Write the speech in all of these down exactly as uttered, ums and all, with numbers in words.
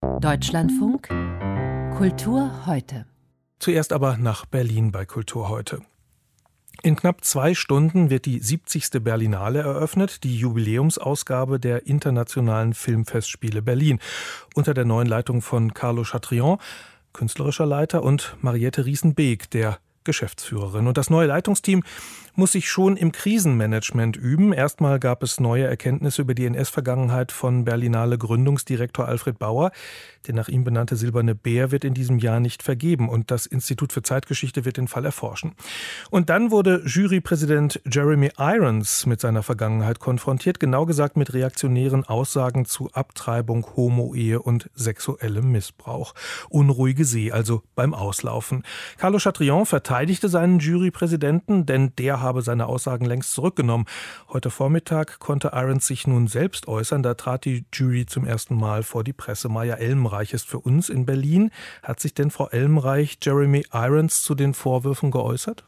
Deutschlandfunk Kultur heute. Zuerst aber nach Berlin bei Kultur heute. In knapp zwei Stunden wird die siebzigste Berlinale eröffnet, die Jubiläumsausgabe der Internationalen Filmfestspiele Berlin, unter der neuen Leitung von Carlo Chatrian, künstlerischer Leiter, und Mariette Riesen-Beek, der Geschäftsführerin. Und das neue Leitungsteam muss sich schon im Krisenmanagement üben. Erstmal gab es neue Erkenntnisse über die N S-Vergangenheit von Berlinale Gründungsdirektor Alfred Bauer. Der nach ihm benannte Silberne Bär wird in diesem Jahr nicht vergeben und das Institut für Zeitgeschichte wird den Fall erforschen. Und dann wurde Jurypräsident Jeremy Irons mit seiner Vergangenheit konfrontiert, genau gesagt mit reaktionären Aussagen zu Abtreibung, Homo-Ehe und sexuellem Missbrauch. Unruhige See also beim Auslaufen. Carlo Chatrian verteidigte seinen Jurypräsidenten, denn der habe seine Aussagen längst zurückgenommen. Heute Vormittag konnte Irons sich nun selbst äußern. Da trat die Jury zum ersten Mal vor die Presse. Maja Elmenreich ist für uns in Berlin. Hat sich denn Frau Elmenreich Jeremy Irons zu den Vorwürfen geäußert?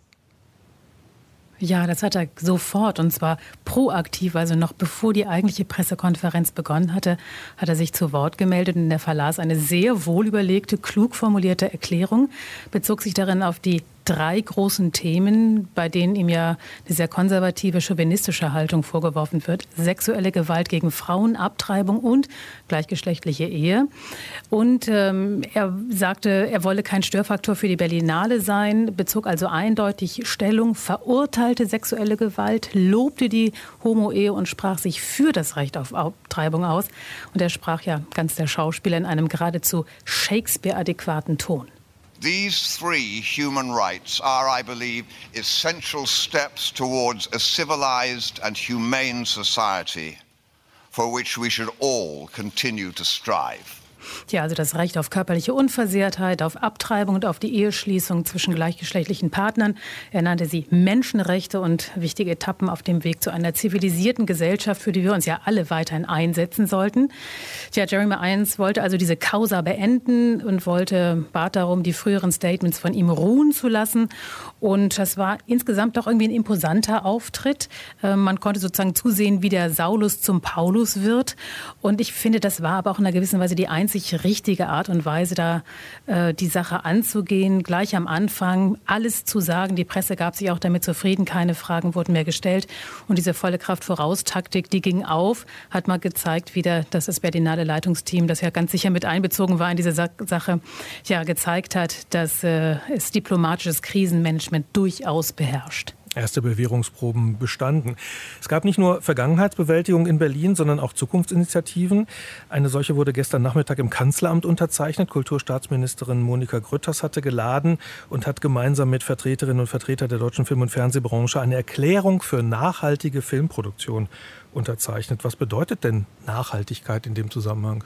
Ja, das hat er sofort, und zwar proaktiv, also noch bevor die eigentliche Pressekonferenz begonnen hatte, hat er sich zu Wort gemeldet und er verlas eine sehr wohlüberlegte, klug formulierte Erklärung, bezog sich darin auf die drei großen Themen, bei denen ihm ja eine sehr konservative, chauvinistische Haltung vorgeworfen wird. Sexuelle Gewalt gegen Frauen, Abtreibung und gleichgeschlechtliche Ehe. Und ähm, er sagte, er wolle kein Störfaktor für die Berlinale sein, bezog also eindeutig Stellung, verurteilte sexuelle Gewalt, lobte die Homo-Ehe und sprach sich für das Recht auf Abtreibung aus. Und er sprach ja ganz der Schauspieler in einem geradezu Shakespeare-adäquaten Ton. These three human rights are, I believe, essential steps towards a civilized and humane society for which we should all continue to strive. Ja, also das Recht auf körperliche Unversehrtheit, auf Abtreibung und auf die Eheschließung zwischen gleichgeschlechtlichen Partnern. Er nannte sie Menschenrechte und wichtige Etappen auf dem Weg zu einer zivilisierten Gesellschaft, für die wir uns ja alle weiterhin einsetzen sollten. Tja, Jeremy Irons wollte also diese Causa beenden und wollte, bat darum, die früheren Statements von ihm ruhen zu lassen. Und das war insgesamt doch irgendwie ein imposanter Auftritt. Man konnte sozusagen zusehen, wie der Saulus zum Paulus wird. Und ich finde, das war aber auch in einer gewissen Weise die einzige richtige Art und Weise, da äh, die Sache anzugehen, gleich am Anfang alles zu sagen. Die Presse gab sich auch damit zufrieden, keine Fragen wurden mehr gestellt. Und diese volle Kraft-Voraus-Taktik, die ging auf, hat mal gezeigt wieder, dass das Berlinale Leitungsteam, das ja ganz sicher mit einbezogen war in diese Sa- Sache, ja gezeigt hat, dass äh, es diplomatisches Krisenmanagement durchaus beherrscht. Erste Bewährungsproben bestanden. Es gab nicht nur Vergangenheitsbewältigung in Berlin, sondern auch Zukunftsinitiativen. Eine solche wurde gestern Nachmittag im Kanzleramt unterzeichnet. Kulturstaatsministerin Monika Grütters hatte geladen und hat gemeinsam mit Vertreterinnen und Vertretern der deutschen Film- und Fernsehbranche eine Erklärung für nachhaltige Filmproduktion unterzeichnet. Was bedeutet denn Nachhaltigkeit in dem Zusammenhang?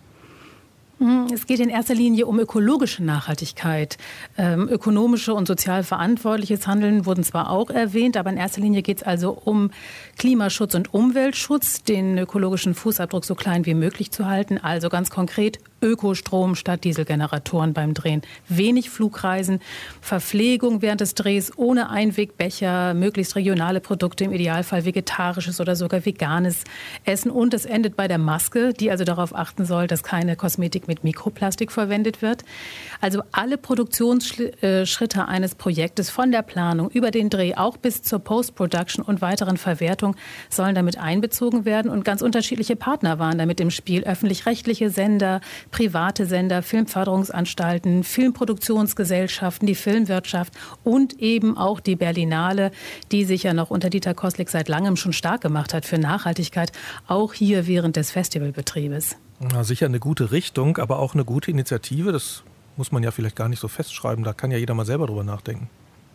Es geht in erster Linie um ökologische Nachhaltigkeit. Ähm, ökonomische und sozial verantwortliches Handeln wurden zwar auch erwähnt, aber in erster Linie geht es also um Klimaschutz und Umweltschutz, den ökologischen Fußabdruck so klein wie möglich zu halten. Also ganz konkret Ökostrom statt Dieselgeneratoren beim Drehen. Wenig Flugreisen, Verpflegung während des Drehs ohne Einwegbecher, möglichst regionale Produkte, im Idealfall vegetarisches oder sogar veganes Essen. Und es endet bei der Maske, die also darauf achten soll, dass keine Kosmetik mit Mikroplastik verwendet wird. Also alle Produktionsschritte eines Projektes von der Planung über den Dreh auch bis zur Post-Production und weiteren Verwertung sollen damit einbezogen werden. Und ganz unterschiedliche Partner waren damit im Spiel. Öffentlich-rechtliche Sender, private Sender, Filmförderungsanstalten, Filmproduktionsgesellschaften, die Filmwirtschaft und eben auch die Berlinale, die sich ja noch unter Dieter Koslik seit langem schon stark gemacht hat für Nachhaltigkeit, auch hier während des Festivalbetriebes. Na, sicher eine gute Richtung, aber auch eine gute Initiative. Das muss man ja vielleicht gar nicht so festschreiben. Da kann ja jeder mal selber drüber nachdenken.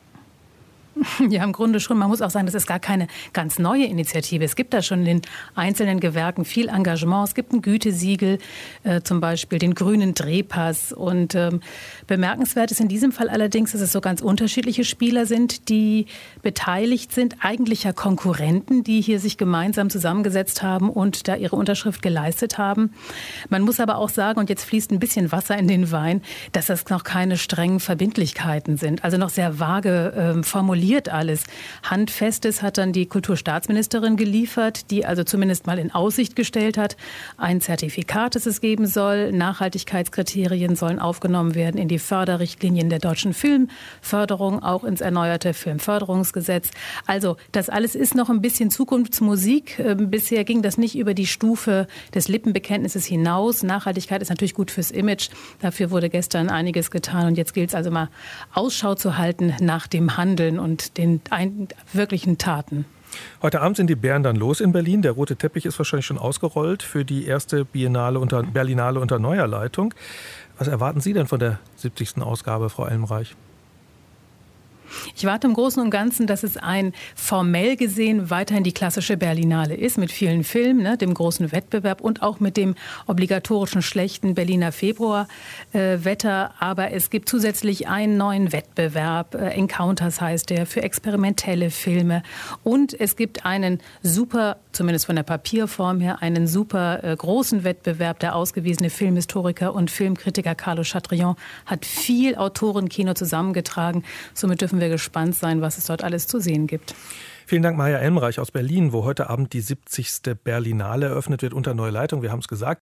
Ja, im Grunde schon. Man muss auch sagen, das ist gar keine ganz neue Initiative. Es gibt da schon in den einzelnen Gewerken viel Engagement. Es gibt ein Gütesiegel, äh, zum Beispiel den grünen Drehpass. Und ähm, bemerkenswert ist in diesem Fall allerdings, dass es so ganz unterschiedliche Spieler sind, die beteiligt sind, eigentlich ja Konkurrenten, die hier sich gemeinsam zusammengesetzt haben und da ihre Unterschrift geleistet haben. Man muss aber auch sagen, und jetzt fließt ein bisschen Wasser in den Wein, dass das noch keine strengen Verbindlichkeiten sind. Also noch sehr vage ähm, Formulierungen kontrolliert alles. Handfestes hat dann die Kulturstaatsministerin geliefert, die also zumindest mal in Aussicht gestellt hat, ein Zertifikat, das es geben soll. Nachhaltigkeitskriterien sollen aufgenommen werden in die Förderrichtlinien der deutschen Filmförderung, auch ins erneuerte Filmförderungsgesetz. Also das alles ist noch ein bisschen Zukunftsmusik. Bisher ging das nicht über die Stufe des Lippenbekenntnisses hinaus. Nachhaltigkeit ist natürlich gut fürs Image. Dafür wurde gestern einiges getan. Und jetzt gilt es also mal Ausschau zu halten nach dem Handeln und den ein, wirklichen Taten. Heute Abend sind die Bären dann los in Berlin. Der rote Teppich ist wahrscheinlich schon ausgerollt für die erste Biennale unter, Berlinale unter neuer Leitung. Was erwarten Sie denn von der siebzigsten Ausgabe, Frau Elmreich? Ich warte im Großen und Ganzen, dass es ein formell gesehen weiterhin die klassische Berlinale ist, mit vielen Filmen, ne, dem großen Wettbewerb und auch mit dem obligatorischen schlechten Berliner Februarwetter. Äh, Aber es gibt zusätzlich einen neuen Wettbewerb, äh, Encounters heißt der, für experimentelle Filme. Und es gibt einen super, zumindest von der Papierform her, einen super äh, großen Wettbewerb. Der ausgewiesene Filmhistoriker und Filmkritiker Carlo Chatrian hat viel Autorenkino zusammengetragen. Somit dürfen wir gespannt sein, was es dort alles zu sehen gibt. Vielen Dank, Maja Elmreich aus Berlin, wo heute Abend die siebzigste Berlinale eröffnet wird unter neuer Leitung. Wir haben es gesagt.